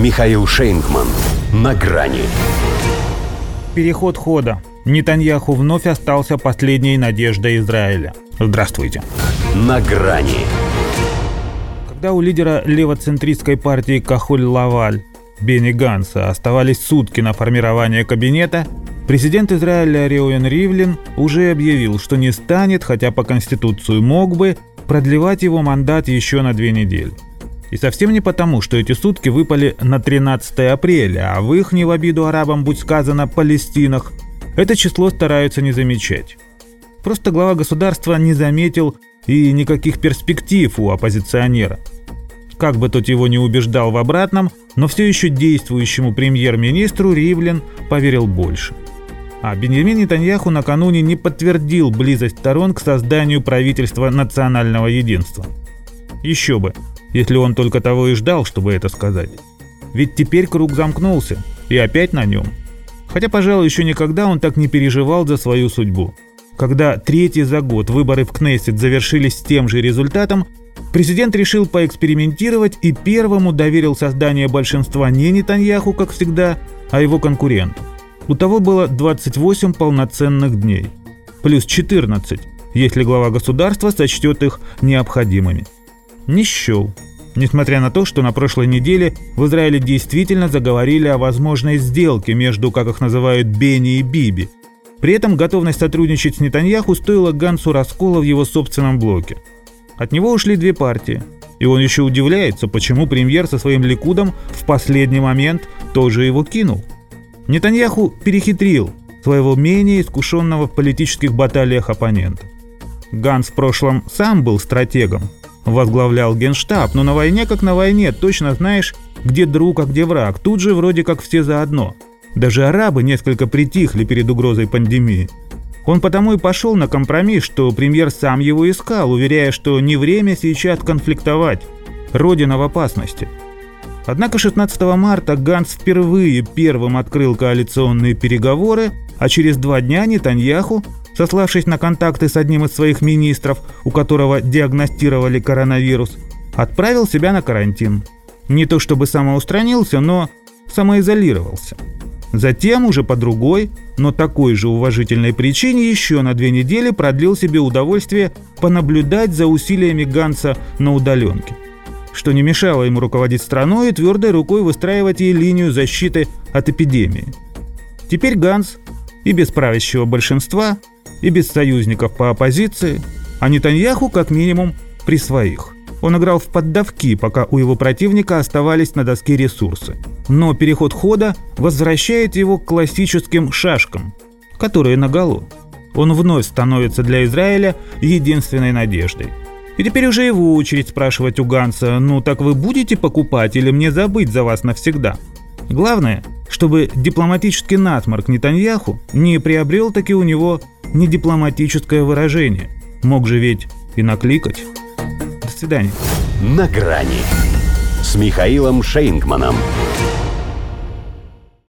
Михаил Шейнгман. На грани. Переход хода. Нетаньяху вновь остался последней надеждой Израиля. Здравствуйте. На грани. Когда у лидера левоцентристской партии Кахоль-Лаваль Бенни Ганса оставались сутки на формирование кабинета, президент Израиля Реувен Ривлин уже объявил, что не станет, хотя по Конституции мог бы, продлевать его мандат еще на 2 недели. И совсем не потому, что эти сутки выпали на 13 апреля, а в их, не в обиду арабам, будь сказано, Палестинах, это число стараются не замечать. Просто глава государства не заметил и никаких перспектив у оппозиционера. Как бы тот его не убеждал в обратном, но все еще действующему премьер-министру Ривлин поверил больше. А Биньямин Нетаньяху накануне не подтвердил близость сторон к созданию правительства национального единства. Еще бы, если он только того и ждал, чтобы это сказать. Ведь теперь круг замкнулся, и опять на нем. Хотя, пожалуй, еще никогда он так не переживал за свою судьбу. Когда третий за год выборы в Кнессет завершились с тем же результатом, президент решил поэкспериментировать и первому доверил создание большинства не Нетаньяху, как всегда, а его конкуренту. У того было 28 полноценных дней, плюс 14, если глава государства сочтет их необходимыми. Не счел, несмотря на то, что на прошлой неделе в Израиле действительно заговорили о возможной сделке между, как их называют, Бенни и Биби. При этом готовность сотрудничать с Нетаньяху стоила Гансу раскола в его собственном блоке. От него ушли 2 партии, и он еще удивляется, почему премьер со своим Ликудом в последний момент тоже его кинул. Нетаньяху перехитрил своего менее искушенного в политических баталиях оппонента. Ганс в прошлом сам был стратегом, возглавлял Генштаб, но на войне как на войне, точно знаешь, где друг, а где враг. Тут же вроде как все заодно. Даже арабы несколько притихли перед угрозой пандемии. Он потому и пошел на компромисс, что премьер сам его искал, уверяя, что не время сейчас конфликтовать. Родина в опасности. Однако 16 марта Ганс впервые первым открыл коалиционные переговоры, а через 2 дня Нетаньяху, сославшись на контакты с одним из своих министров, у которого диагностировали коронавирус, отправил себя на карантин. Не то чтобы самоустранился, но самоизолировался. Затем уже по другой, но такой же уважительной причине еще на 2 недели продлил себе удовольствие понаблюдать за усилиями Ганса на удаленке, что не мешало ему руководить страной и твердой рукой выстраивать ей линию защиты от эпидемии. Теперь Ганс и без правящего большинства, и без союзников по оппозиции, а Нетаньяху как минимум при своих. Он играл в поддавки, пока у его противника оставались на доске ресурсы. Но переход хода возвращает его к классическим шашкам, которые наголо. Он вновь становится для Израиля единственной надеждой. И теперь уже его очередь спрашивать у Ганса: «Ну так вы будете покупать или мне забыть за вас навсегда?» Главное, чтобы дипломатический насморк Нетаньяху не приобрел таки у него недипломатическое выражение. Мог же ведь и накликать. До свидания. На грани с Михаилом Шейнгманом.